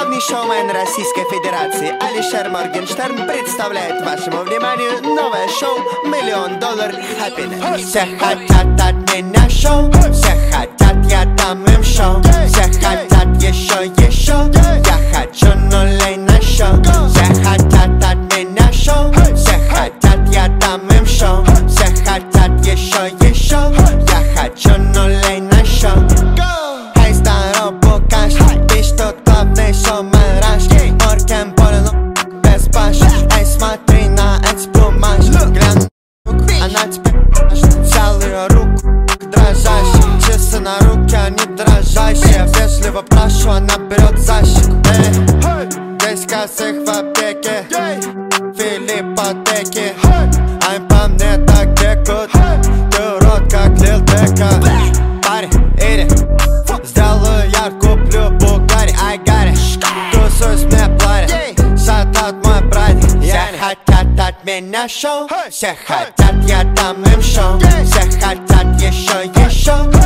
главный шоумен Российской Федерации Алишер Моргенштерн представляет вашему вниманию новое шоу $1 000 000 Happiness. Все хотят от меня шоу, все хотят, я дам им шоу. Все хотят еще, я хочу нулей на шоу. Все хотят от меня шоу, все хотят, я дам им шоу. Все хотят еще, я хочу нулей на шоу. Эй, здорово, Букаш, ты что главный шоумен Раш? Морген полен, без баш. Эй, смотри на эти бумажки. Гляну, она тебе взял ее руку дрожащей. Часы на руке, они дрожащие. Вежливо прошу, она берет за щеку. Эй, здесь косых в аптеке, Филиппотеки. Ай, по мне так текут, ты урод как Лил Дека. Парень, иди, сделаю я, куплю Бугари. I got it, тусуюсь мне платят, шатаут мой братик. Все хотят от меня шоу, все хотят, я дам им шоу. Все хотят еще,